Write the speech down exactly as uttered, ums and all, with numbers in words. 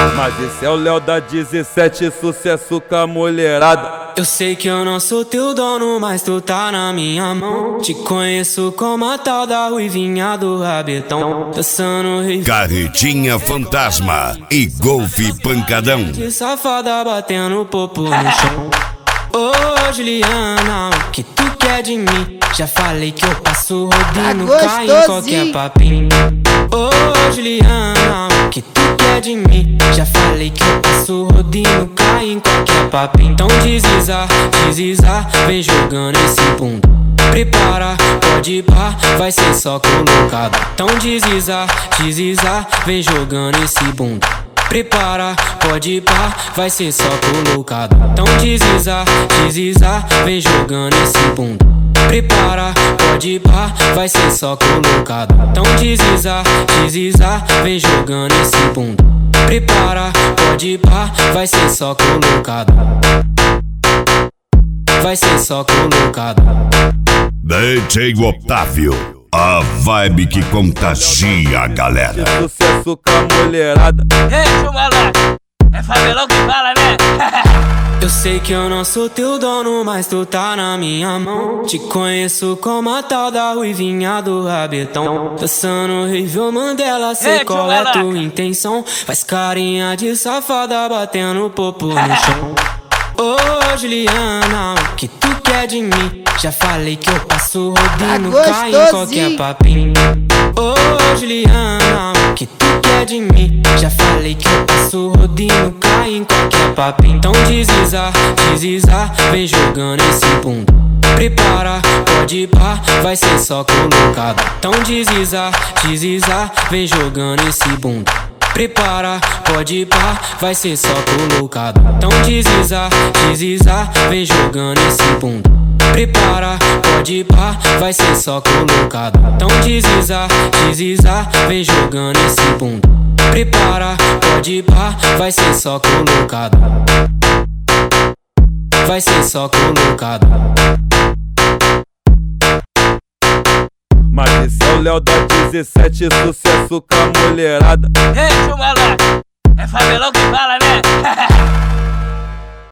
Mas esse é o Léo da dezessete, sucesso com a mulherada. Eu sei que eu não sou teu dono, mas tu tá na minha mão. Te conheço como a tal da ruivinha do rabetão. Dançando rei, Carretinha Fantasma e Golfe Pancadão. de safada batendo popo no chão. Ô Juliana, o que tu quer de mim? Já falei que eu passo rodinho, Tá cai em qualquer papinho. Ô Juliana, o que tu quer de mim? Já falei que eu passo rodinho, cai em qualquer papinho. Então desliza, desliza, vem jogando esse bunda. Prepara, pode ir pá, vai ser só colocado. Então desliza, desliza, vem jogando esse bunda. Prepara, pode ir pá, vai ser só colocado. Então desliza, desliza, vem jogando esse bunda. Prepara, pode ir pá, vai ser só colocado. Então desliza, desliza, vem jogando esse bunda. Prepara, pode ir pá, vai ser só colocado. Vai ser só colocado. D J Otávio, a vibe que contagia a galera. Sucesso com a mulherada. Ei, chumalá, é favelão que fala, né? Eu sei que eu não sou teu dono, mas tu tá na minha mão. Te conheço como a tal da ruivinha do rabetão. Dançando Rível Mandela, sei Ei, qual é chumalá. tua intenção. Faz carinha de safada batendo popo no chão. Ô Juliana, o que tu quer de mim? Já falei que eu passo rodinho, Tá cai em gostosinho. qualquer papinho. Ô Juliana, o que tu quer de mim? Já falei que eu passo rodinho, cai em qualquer papinho. Então desliza, desliza, vem jogando esse bunda. Prepara, pode ir pá, vai ser só colocado. Então desliza, desliza, vem jogando esse bunda. Prepara, pode ir pá, vai ser só colocado. Então desliza, desliza, vem jogando esse bunda. Prepara, pode ir pá, vai ser só colocado. Então desliza, desliza, vem jogando esse bunda. Prepara, pode ir pá, vai ser só colocado. Vai ser só colocado. Mas esse é o Léo da dezessete, sucesso com a mulherada. Ei, chumalá, é favelão que fala, né?